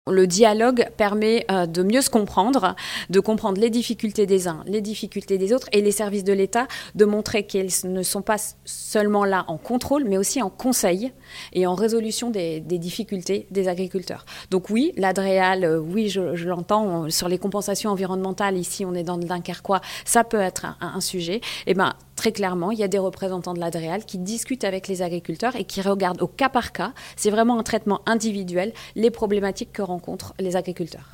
Le dialogue permet de mieux se comprendre, de comprendre les difficultés des uns, les difficultés des autres, et les services de l'État de montrer qu'ils ne sont pas seulement là en contrôle, mais aussi en conseil et en résolution des difficultés des agriculteurs. Donc oui, l'Adréal, oui, je l'entends, sur les compensations environnementales, ici on est dans le Dunkerquois, ça peut être un sujet. Et ben, très clairement, il y a des représentants de l'Adréal qui discutent avec les agriculteurs et qui regardent au cas par cas, c'est vraiment un traitement individuel, les problématiques que rencontrent les agriculteurs.